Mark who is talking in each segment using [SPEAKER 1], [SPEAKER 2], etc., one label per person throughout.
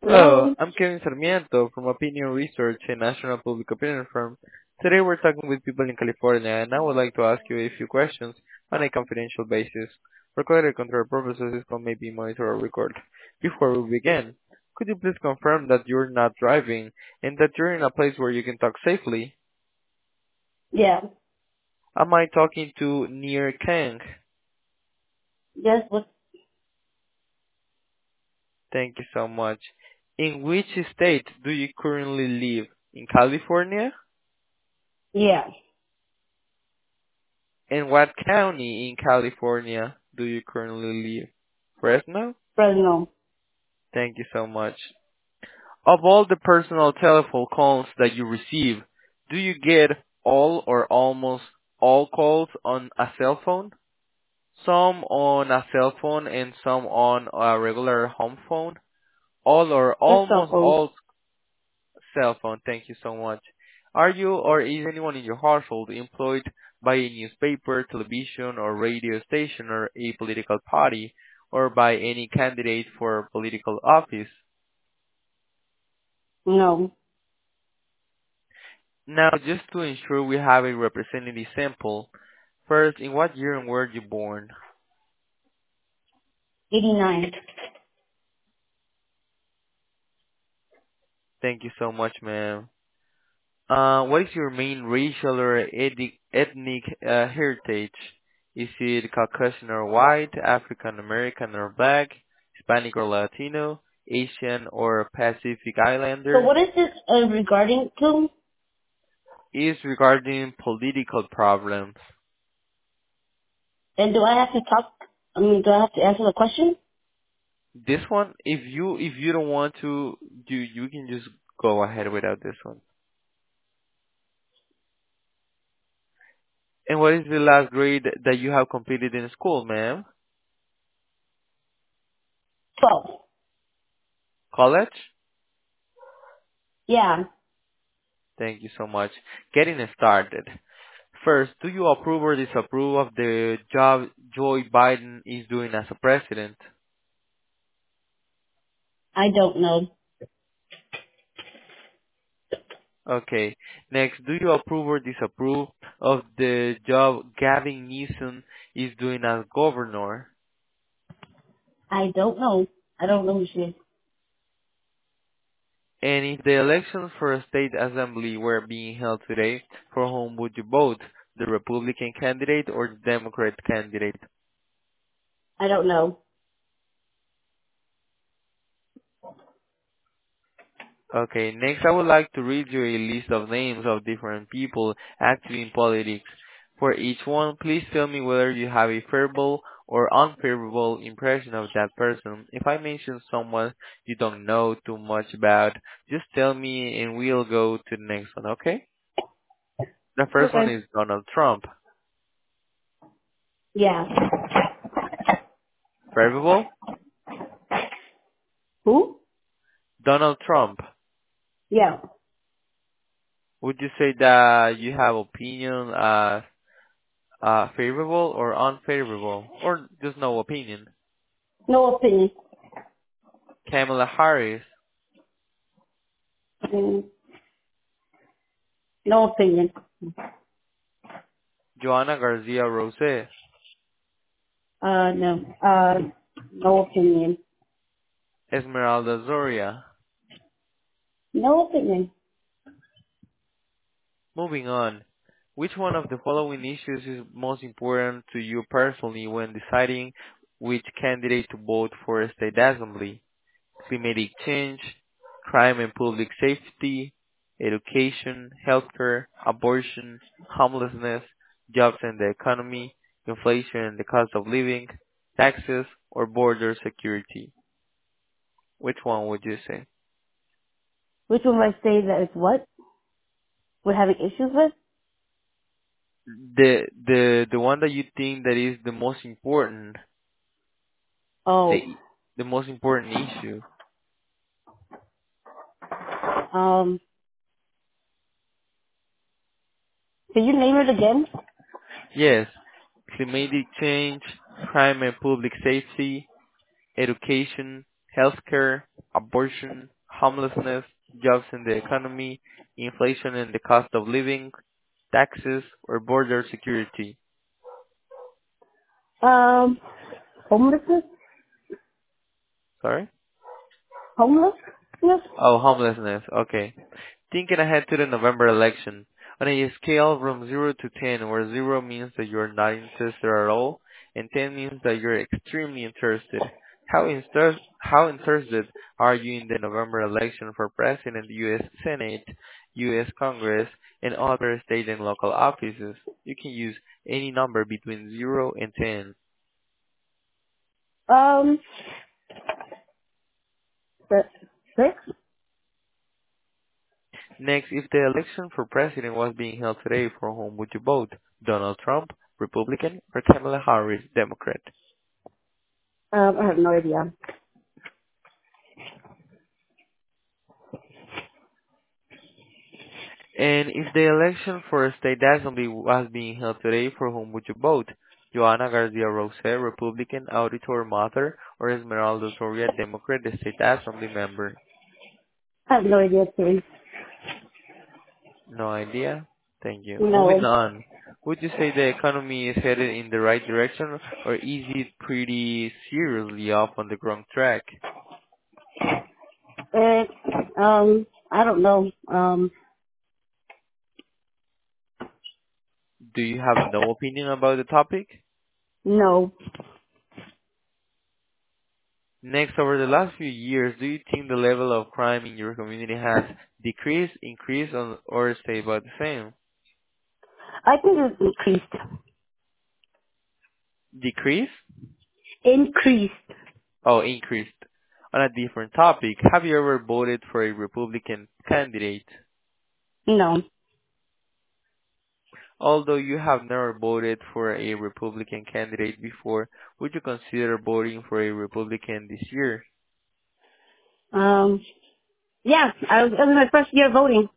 [SPEAKER 1] Hello,
[SPEAKER 2] Hello.
[SPEAKER 1] I'm Kevin Sarmiento from Opinion Research, a national public opinion firm. Today we're talking with people in California, and I would like to ask you a few questions on a confidential basis. For quality control purposes, this call may be monitored or recorded. Before we begin, could you please confirm that you're not driving and that you're in a place where you can talk safely?
[SPEAKER 2] Yeah.
[SPEAKER 1] Am I talking to Near Kang?
[SPEAKER 2] Yes. What?
[SPEAKER 1] Thank you so much. In which state do you currently live? In California?
[SPEAKER 2] Yeah.
[SPEAKER 1] In what county in California do you currently live? Fresno?
[SPEAKER 2] Fresno.
[SPEAKER 1] Thank you so much. Of all the personal telephone calls that you receive, do you get all or almost all calls on a cell phone? Some on a cell phone and some on a regular home phone? All or
[SPEAKER 2] Just cell
[SPEAKER 1] almost
[SPEAKER 2] phone.
[SPEAKER 1] all cell phone. Thank you so much. Are you or is anyone in your household employed by a newspaper, television, or radio station or a political party, or by any candidate for political office?
[SPEAKER 2] No.
[SPEAKER 1] Now, just to ensure we have a representative sample, first, in what year and were you born?
[SPEAKER 2] 89.
[SPEAKER 1] Thank you so much, ma'am. What is your main racial or ethnic heritage? Is it Caucasian or white, African American or black, Hispanic or Latino, Asian or Pacific
[SPEAKER 2] So
[SPEAKER 1] Islander?
[SPEAKER 2] what is this regarding to?
[SPEAKER 1] Is regarding political problems.
[SPEAKER 2] And do I have to talk? Do I have to answer the question?
[SPEAKER 1] This one, if you don't want to, you can just go ahead without this one. And what is the last grade that you have completed in school, ma'am?
[SPEAKER 2] 12.
[SPEAKER 1] College?
[SPEAKER 2] Yeah.
[SPEAKER 1] Thank you so much. Getting started. First, do you approve or disapprove of the job Joe Biden is doing as a president?
[SPEAKER 2] I don't know.
[SPEAKER 1] Okay. Next, do you approve or disapprove of the job Gavin Newsom is doing as governor?
[SPEAKER 2] I don't know. I don't know who she is.
[SPEAKER 1] And if the elections for a state assembly were being held today, for whom would you vote? The Republican candidate or the Democrat candidate?
[SPEAKER 2] I don't know.
[SPEAKER 1] Okay, next I would like to read you a list of names of different people active in politics. For each one, please tell me whether you have a favorable or unfavorable impression of that person. If I mention someone you don't know too much about, just tell me and we'll go to the next one, okay? The first one
[SPEAKER 2] Okay.
[SPEAKER 1] is Donald Trump.
[SPEAKER 2] Yeah.
[SPEAKER 1] Favorable?
[SPEAKER 2] Who?
[SPEAKER 1] Donald Trump.
[SPEAKER 2] Yeah.
[SPEAKER 1] Would you say that you have opinion favorable or unfavorable? Or just no opinion?
[SPEAKER 2] No opinion.
[SPEAKER 1] Kamala Harris,
[SPEAKER 2] Mm, no opinion.
[SPEAKER 1] Joanna Garcia Rose,
[SPEAKER 2] No. No opinion.
[SPEAKER 1] Esmeralda Zoria.
[SPEAKER 2] No opinion.
[SPEAKER 1] Moving on, which one of the following issues is most important to you personally when deciding which candidate to vote for a state assembly? Climatic change, crime and public safety, education, healthcare, abortion, homelessness, jobs and the economy, inflation and the cost of living, taxes, or border security. Which one would you say?
[SPEAKER 2] Which one would I say that is what? We're having issues with?
[SPEAKER 1] The one that you think that is the most important,
[SPEAKER 2] Oh.
[SPEAKER 1] the the most important issue.
[SPEAKER 2] Um. Can you name it again?
[SPEAKER 1] Yes, climatic change, crime and public safety, education, healthcare, abortion, homelessness, jobs in the economy, inflation and the cost of living, taxes, or border security?
[SPEAKER 2] Um, homelessness?
[SPEAKER 1] Sorry?
[SPEAKER 2] Homelessness?
[SPEAKER 1] Oh, homelessness. Okay. Thinking ahead to the November election, on a scale from 0 to 10, where 0 means that you're not interested at all, and 10 means that you're extremely interested, how interested are you in the November election for President, U.S. Senate, U.S. Congress, and other state and local offices? You can use any number between 0 and 10.
[SPEAKER 2] Um, six?
[SPEAKER 1] Next, if the election for president was being held today, for whom would you vote? Donald Trump, Republican, or Kamala Harris, Democrat?
[SPEAKER 2] I have no idea.
[SPEAKER 1] And if the election for a state assembly was being held today, for whom would you vote? Joanna Garcia Rose, Republican, Auditor Mother, or Esmeralda Soria, Democrat, the state assembly member?
[SPEAKER 2] I have no idea, too.
[SPEAKER 1] No idea? Thank you. Moving
[SPEAKER 2] No.
[SPEAKER 1] on. Would you say the economy is headed in the right direction, or is it pretty seriously off on the wrong track?
[SPEAKER 2] It, I don't know.
[SPEAKER 1] Do you have no opinion about the topic?
[SPEAKER 2] No.
[SPEAKER 1] Next, over the last few years, do you think the level of crime in your community has decreased, increased, or stayed about the same?
[SPEAKER 2] I think it's increased.
[SPEAKER 1] Decreased?
[SPEAKER 2] Increased.
[SPEAKER 1] Oh, increased. On a different topic, have you ever voted for a Republican candidate?
[SPEAKER 2] No.
[SPEAKER 1] Although you have never voted for a Republican candidate before, would you consider voting for a Republican this year?
[SPEAKER 2] Um, yeah, it was my first year voting.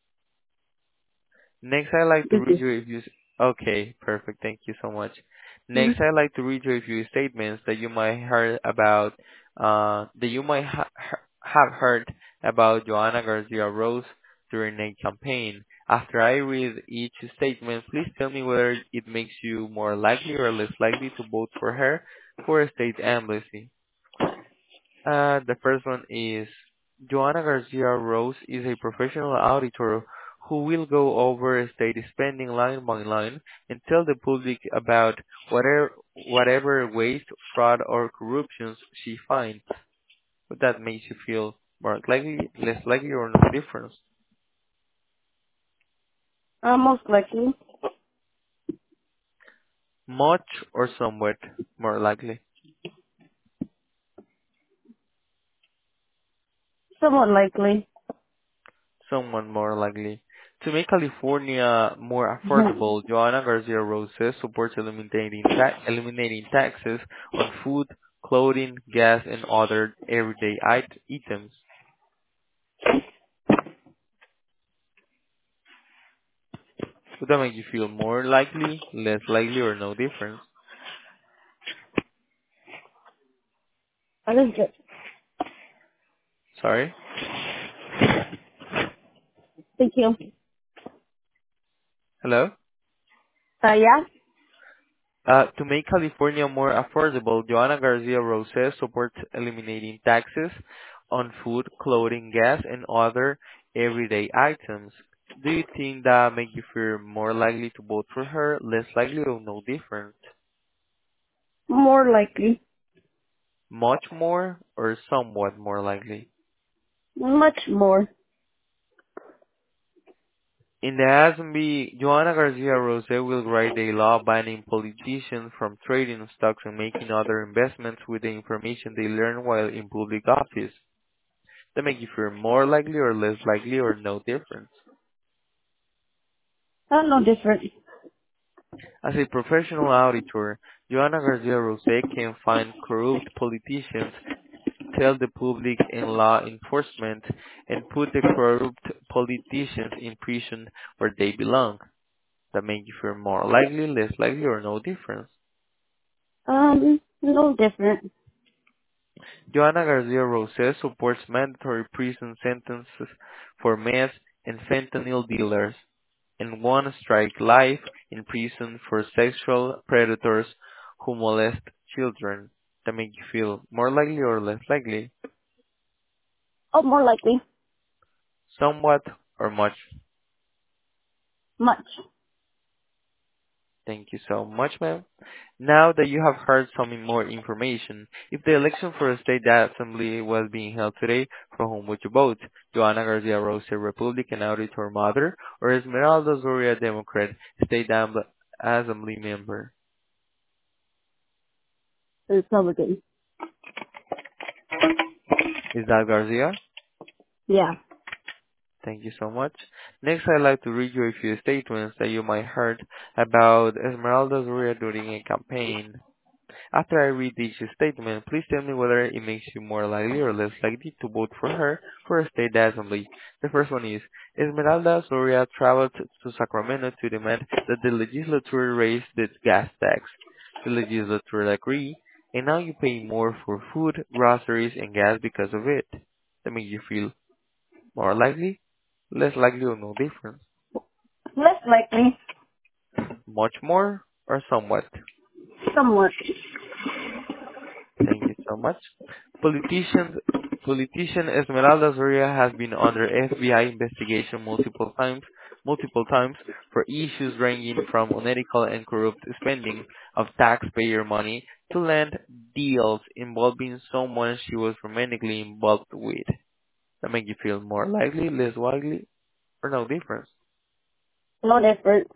[SPEAKER 1] Next, I'd like to
[SPEAKER 2] This
[SPEAKER 1] read
[SPEAKER 2] is,
[SPEAKER 1] you a few. Okay, perfect. Thank you so much.
[SPEAKER 2] mhm.
[SPEAKER 1] Next, I'd like to read you a few statements that you might heard about, that you might have heard about Joanna Garcia Rose during a campaign. After I read each statement, please tell me whether it makes you more likely or less likely to vote for her for a state embassy. The first one is Joanna Garcia Rose is a professional auditor who will go over state spending line by line and tell the public about whatever waste, fraud, or corruptions she finds. Would that makes you feel more likely, less likely, or no difference?
[SPEAKER 2] Most likely.
[SPEAKER 1] Much or somewhat more likely?
[SPEAKER 2] Somewhat likely.
[SPEAKER 1] Someone more likely. To make California more
[SPEAKER 2] Mhm.
[SPEAKER 1] affordable, Joanna Garcia Rose supports eliminating taxes on food, clothing, gas, and other everyday items. Would that make you feel more likely, less likely, or no difference?
[SPEAKER 2] I think it.
[SPEAKER 1] Sorry?
[SPEAKER 2] Thank you.
[SPEAKER 1] Hello?
[SPEAKER 2] Yeah?
[SPEAKER 1] To make California more affordable, Joanna Garcia Rose supports eliminating taxes on food, clothing, gas, and other everyday items. Do you think that make you feel more likely to vote for her, less likely, or no different?
[SPEAKER 2] More likely.
[SPEAKER 1] Much more or somewhat more likely?
[SPEAKER 2] Much more.
[SPEAKER 1] In the assembly, Joanna Garcia Rose will write a law banning politicians from trading stocks and making other investments with the information they learn while in public office. That make you feel more likely or less likely or no difference.
[SPEAKER 2] No different.
[SPEAKER 1] As a professional auditor, Joanna Garcia Rose can find corrupt politicians, tell the public and law enforcement, and put the corrupt politicians in prison where they belong. That make you feel more likely, less likely, or no difference.
[SPEAKER 2] No different.
[SPEAKER 1] Joanna Garcia Roses supports mandatory prison sentences for meth and fentanyl dealers, and one strike life in prison for sexual predators who molest children. That make you feel more likely or less likely?
[SPEAKER 2] Oh, more likely.
[SPEAKER 1] Somewhat or much?
[SPEAKER 2] Much.
[SPEAKER 1] Thank you so much, ma'am. Now that you have heard some more information, if the election for a state assembly was being held today, for whom would you vote? Joanna Garcia Rose, Republican auditor mother, or Esmeralda Zoria, Democrat, state assembly member?
[SPEAKER 2] Republican.
[SPEAKER 1] Is that Garcia?
[SPEAKER 2] Yeah.
[SPEAKER 1] Thank you so much. Next, I'd like to read you a few statements that you might heard about Esmeralda Zoria during a campaign. After I read each statement, please tell me whether it makes you more likely or less likely to vote for her for a state assembly. The first one is, Esmeralda Soria traveled to Sacramento to demand that the legislature raise the gas tax. The legislature agreed, and now you pay more for food, groceries, and gas because of it. That makes you feel more likely, less likely, or no difference.
[SPEAKER 2] Less likely.
[SPEAKER 1] Much more or somewhat.
[SPEAKER 2] Somewhat.
[SPEAKER 1] Thank you so much. Politicians, Politician Esmeralda Zoria has been under FBI investigation multiple times for issues ranging from unethical and corrupt spending of taxpayer money to land deals involving someone she was romantically involved with. That make you feel more likely, less likely, or no difference?
[SPEAKER 2] No different.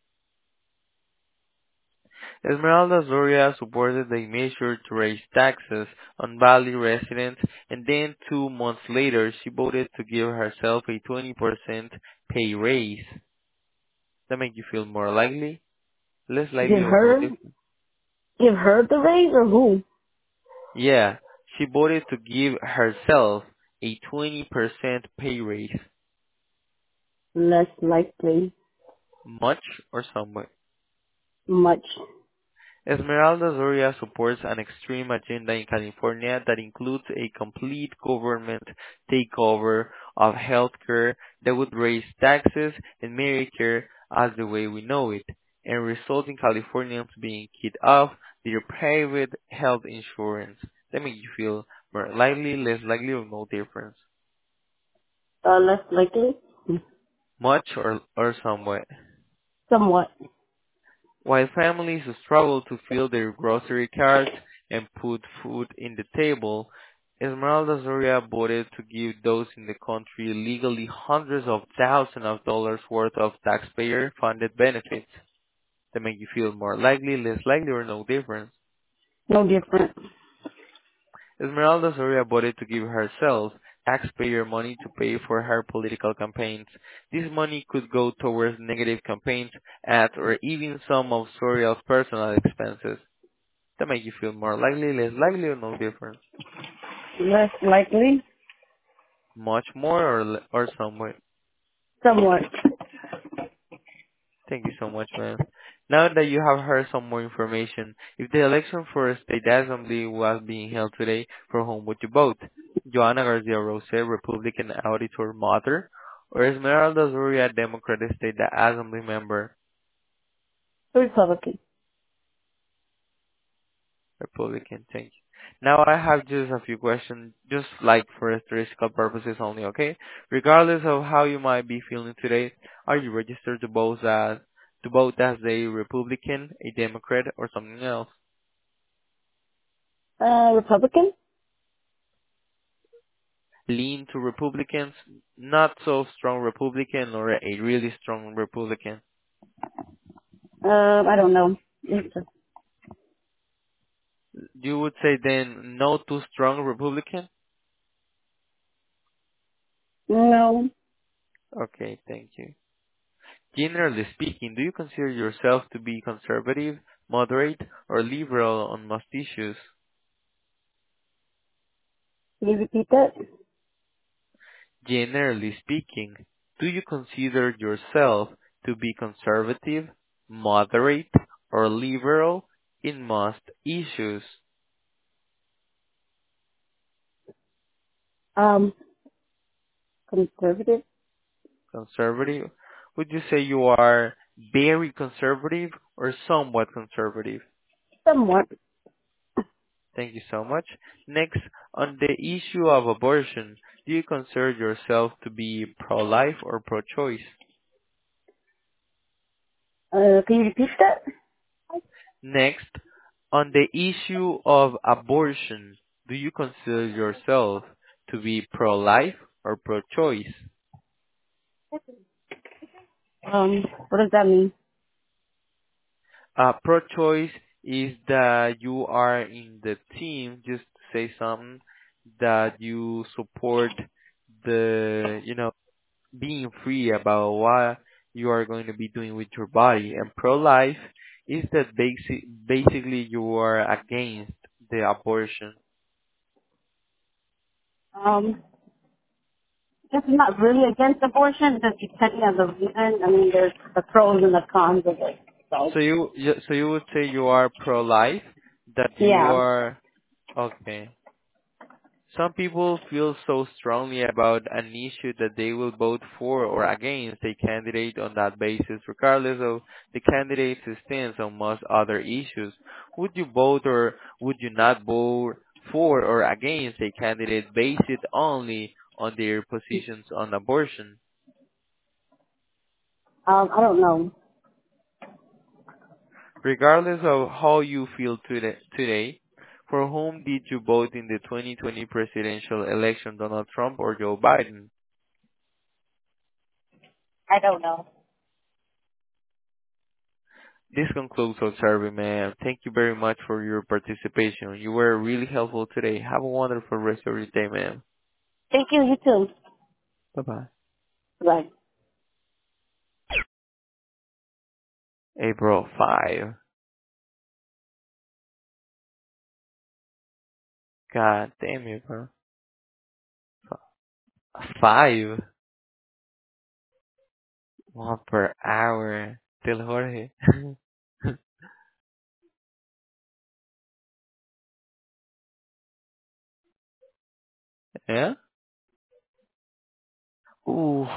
[SPEAKER 1] Esmeralda Zoria supported a measure to raise taxes on Valley residents, and then 2 months later she voted to give herself a 20% pay raise. That make you feel more likely, less likely,
[SPEAKER 2] Give
[SPEAKER 1] or no
[SPEAKER 2] her?
[SPEAKER 1] different?
[SPEAKER 2] Give her the raise or who?
[SPEAKER 1] Yeah, she voted to give herself a 20% pay raise.
[SPEAKER 2] Less likely.
[SPEAKER 1] Much or somewhat?
[SPEAKER 2] Much.
[SPEAKER 1] Esmeralda Zoria supports an extreme agenda in California that includes a complete government takeover of healthcare that would raise taxes and Medicare as the way we know it, and result in Californians being kicked off their private health insurance. That makes you feel more likely, less likely, or no difference.
[SPEAKER 2] Less likely.
[SPEAKER 1] Much or somewhat.
[SPEAKER 2] Somewhat.
[SPEAKER 1] While families struggle to fill their grocery carts and put food in the table, Esmeralda Zoria voted to give those in the country legally hundreds of thousands of dollars worth of taxpayer-funded benefits that make you feel more likely, less likely, or no difference.
[SPEAKER 2] No different.
[SPEAKER 1] Esmeralda Soria voted to give herself taxpayer money to pay for her political campaigns. This money could go towards negative campaigns, ads, or even some of Soria's personal expenses. That make you feel more likely, less likely, or no difference?
[SPEAKER 2] Less likely.
[SPEAKER 1] Much more or somewhat?
[SPEAKER 2] Somewhat.
[SPEAKER 1] Thank you so much, man. Now that you have heard some more information, if the election for a state assembly was being held today, for whom would you vote? Joanna Garcia Rose, Republican auditor mother, or Esmeralda Zuria, Democratic state assembly member?
[SPEAKER 2] Republican.
[SPEAKER 1] Republican, thank you. Now I have just a few questions, just like for statistical purposes only, okay? Regardless of how you might be feeling today, are you registered to vote as a Republican, a Democrat, or something else?
[SPEAKER 2] Republican?
[SPEAKER 1] Lean to Republicans, not so strong Republican, or a really strong Republican?
[SPEAKER 2] I don't know.
[SPEAKER 1] You would say then no too strong Republican?
[SPEAKER 2] No.
[SPEAKER 1] Okay, thank you. Generally speaking, do you consider yourself to be conservative, moderate, or liberal on most issues?
[SPEAKER 2] Can you repeat that?
[SPEAKER 1] Generally speaking, do you consider yourself to be conservative, moderate, or liberal in most issues?
[SPEAKER 2] Um, conservative,
[SPEAKER 1] Conservative. Would you say you are very conservative or somewhat conservative?
[SPEAKER 2] somewhat.
[SPEAKER 1] Thank you so much. Next, on the issue of abortion, do you consider yourself to be pro-life or pro-choice?
[SPEAKER 2] Can you repeat that?
[SPEAKER 1] Next, on the issue of abortion, do you consider yourself to be pro-life or pro-choice?
[SPEAKER 2] What does that mean?
[SPEAKER 1] Pro-choice is that you are in the team, just to say something, that you support the, being free about what you are going to be doing with your body. And pro-life is that basically you are against the abortion.
[SPEAKER 2] Um, Just not really against abortion, just depending on the reason. I mean, there's the pros and the cons of it. So,
[SPEAKER 1] So you would say you are pro-life, that you
[SPEAKER 2] yeah.
[SPEAKER 1] are okay. Some people feel so strongly about an issue that they will vote for or against a candidate on that basis, regardless of the candidate's stance on most other issues. Would you vote or would you not vote for or against a candidate based only on their positions on abortion?
[SPEAKER 2] I don't know.
[SPEAKER 1] Regardless of how you feel today, for whom did you vote in the 2020 presidential election, Donald Trump or Joe Biden?
[SPEAKER 2] I don't know.
[SPEAKER 1] This concludes our survey, ma'am. Thank you very much for your participation. You were really helpful today. Have a wonderful rest of your day, ma'am.
[SPEAKER 2] Thank you. You too.
[SPEAKER 1] Bye-bye.
[SPEAKER 2] Bye.
[SPEAKER 1] April 5. God damn it, bro. 5? 1 per hour. Till Jorge. Yeah? Ooh.